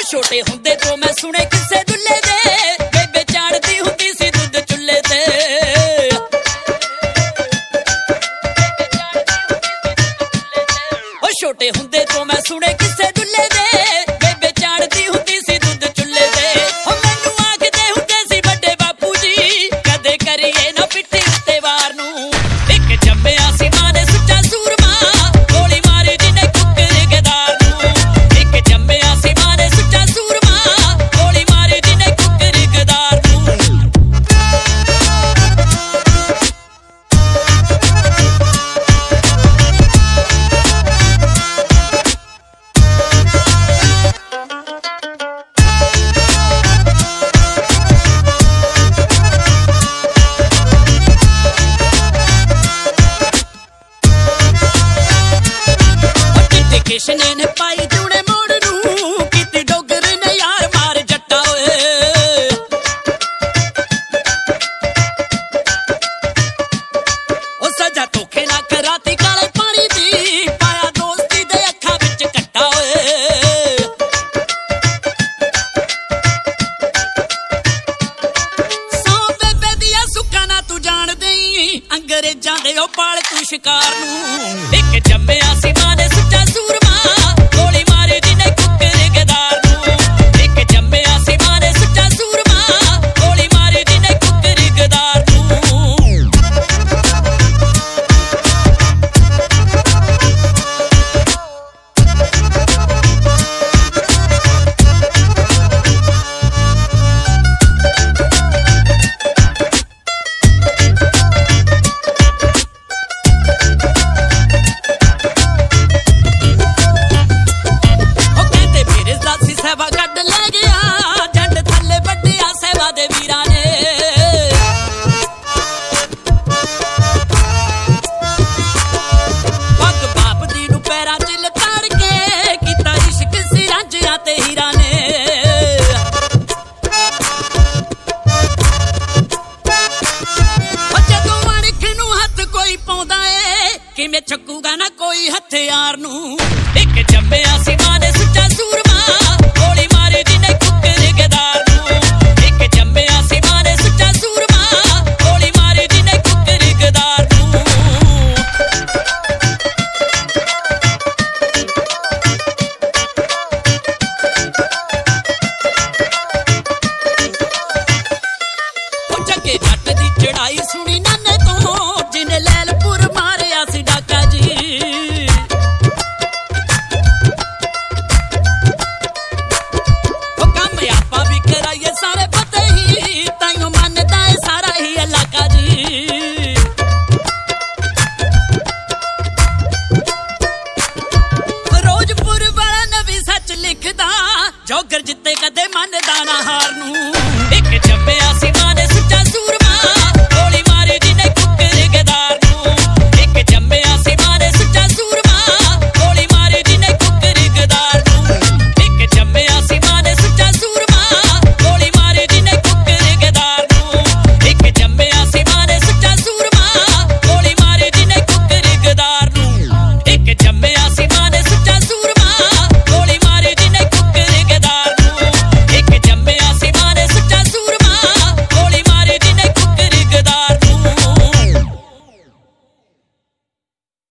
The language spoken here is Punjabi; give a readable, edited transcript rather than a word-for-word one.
ਛੋਟੇ ਹੁੰਦੇ ਤੋਂ ਮੈਂ ਸੁਣੇ ਕਿਸੇ ਦੁੱਲੇ ਦੇ, ਬੇਬੇ ਚਾੜਦੀ ਹੁੰਦੀ ਸੀ ਦੁੱਧ ਚੁੱਲ੍ਹੇ ਤੇ। ਉਹ ਛੋਟੇ ਹੁੰਦੇ ਤੋਂ ਮੈਂ ਸੁਣੇ ਕਿਸੇ ਦੁੱਲੇ ਦੇ, ਬੇਬੇ ਚਾੜਦੀ ਹੁੰਦੀ ਸੀ ਦੁੱਧ ਚੁੱਲ੍ਹੇ ਤੇ। ਉਹ ਮੈਨੂੰ ਆਖਦੇ ਹੁੰਦੇ ਸੀ ਵੱਡੇ ਬਾਪੂ ਜੀ, ਕਦੇ ਕਰੀਏ ਨਾ ਪਿੱਠੀ ਉੱਤੇ ਵਾਰ ਨੂੰ। ਇੱਕ ਜੰਮਿਆ ਸੀ ਮਾਂ ਨੇ ਸੁੱਚਾ ਸੂਰਮਾ, ਗੋਲੀ ਮਾਰੀ ਜਿਹਨੇ ਕੁੱਕਰ ਗਦਾਰ ਨੂੰ। ਇੱਕ ਜੰਮਿਆ ਸੀ ਮਾਂ ਨੇ ਸੁੱਚਾ ਸੂਰਮਾ, ਗੋਲੀ ਮਾਰੀ ਜਿਹਨੇ ਕੁੱਕਰ ਗਦਾਰ ਨੂੰ। ਕਿਸ਼ਨ ਨੇ ਪਾਈ ਜੂਣੇ ਮੋੜ ਨੂੰ, ਕੀਤੀ ਡੋਗਰ ਨੇ ਯਾਰ ਮਾਰ ਜੱਟਾ ਓਏ। ਉਹ ਸਜ਼ਾ ਧੋਖੇ ਨਾ ਕਰਾਤੀ ਕਾਲੇ ਪਾਣੀ ਦੀ, ਪਾਇਆ ਦੋਸਤੀ ਦੇ ਅੱਖਾਂ ਵਿੱਚ ਕੱਟਾ ਓਏ। ਸੌ ਬੇਬੇ ਦੀਆਂ ਸੁੱਕਾਂ ਨਾ ਤੂੰ ਜਾਣ ਦੇਈਂ, ਅੰਗਰੇਜ਼ਾਂ ਦੇ ਉਹ ਪਾਲਤੂ ਸ਼ਿਕਾਰ ਨੂੰ। ਇੱਕ ਜੰਮਿਆ ਸੀ ਮਾਂ ਨੇ ਸੁੱਚਾ ਸੂਰਮਾ, ਗੋਲੀ ਮਾਰੀ ਜਿਹਨੇ ਕੁੱਕਰ ਗਦਾਰ ਨੂੰ। ਇੱਕ ਜੰਮਿਆ ਸੀ ਮਾਂ ਨੇ ਸੁੱਚਾ ਸੂਰਮਾ, ਗੋਲੀ ਮਾਰੀ ਜਿਹਨੇ ਕੁੱਕਰ ਗਦਾਰ ਨੂੰ। ਸਹਿਬਾ ਕੱਢ ਲੈ ਗਿਆ ਜੰਡ ਥੱਲੇ ਵੱਢਿਆ ਸਹਿਬਾ ਦੇ ਵੀਰਾਂ ਨੇ। ਪੱਗ ਬਾਪ ਦੀ ਨੂੰ ਪੈਰਾਂ 'ਚ ਲਤਾੜ ਕੇ, ਕੀਤਾ ਇਸ਼ਕ ਸੀ ਰਾਂਝਿਆਂ ਤੇ ਹੀਰਾਂ ਨੇ। ਉਹ ਜਦੋਂ ਅਣਖ ਨੂੰ ਹੱਥ ਕੋਈ ਪਾਉਂਦਾ ਏ, ਕਿਵੇਂ ਚੱਕੂਗਾ ਨਾ ਕੋਈ ਹਥਿਆਰ ਨੂੰ। ਇੱਕ ਜੰਮਿਆ ਸੀ ਮਾਂ ਨੇ ਸੁੱਚਾ ਸੂਰਮਾ, ਗੋਲੀ ਮਾਰੀ ਜਿਹਨੇ ਕੁੱਕਰ ਗਦਾਰ ਨੂੰ। ਇੱਕ ਜੰਮਿਆ ਸੀ ਮਾਂ ਨੇ ਸੁੱਚਾ ਸੂਰਮਾ, ਗੋਲੀ ਮਾਰੀ ਜਿਹਨੇ ਕੁੱਕਰ ਗਦਾਰ ਨੂੰ। ਉਹ ਜੱਗੇ ਜੱਟ ਦੀ ਚੜਾਈ ਸੁਣੀ ਨਾਨੇ ਤੋਂ, ਜਿਹਨੇ ਲੈਲਪੁਰ ਮਾਰੇ